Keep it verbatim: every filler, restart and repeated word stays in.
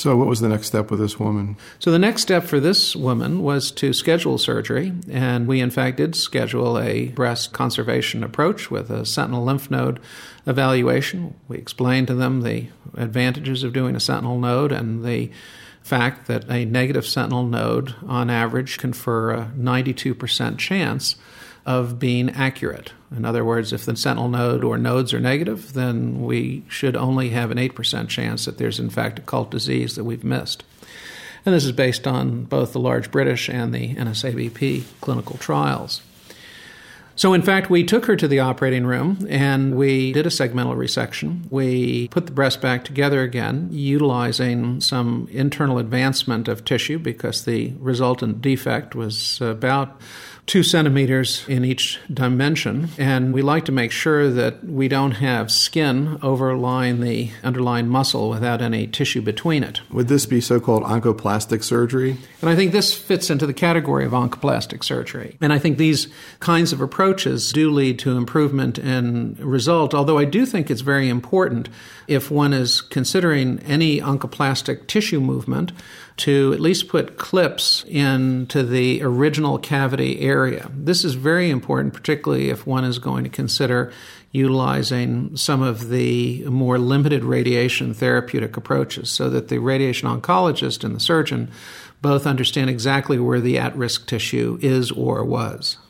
So what was the next step with this woman? So the next step for this woman was to schedule surgery, and we in fact did schedule a breast conservation approach with a sentinel lymph node evaluation. We explained to them the advantages of doing a sentinel node and the fact that a negative sentinel node on average confer a ninety-two percent chance of being accurate. In other words, if the sentinel node or nodes are negative, then we should only have an eight percent chance that there's in fact occult disease that we've missed. And this is based on both the large British and the N S A B P clinical trials. So in fact, we took her to the operating room and we did a segmental resection. We put the breast back together again, utilizing some internal advancement of tissue because the resultant defect was about two centimeters in each dimension. And we like to make sure that we don't have skin overlying the underlying muscle without any tissue between it. Would this be so-called oncoplastic surgery? And I think this fits into the category of oncoplastic surgery. And I think these kinds of approaches do lead to improvement in result, although I do think it's very important if one is considering any oncoplastic tissue movement to at least put clips into the original cavity area. This is very important, particularly if one is going to consider utilizing some of the more limited radiation therapeutic approaches so that the radiation oncologist and the surgeon both understand exactly where the at-risk tissue is or was.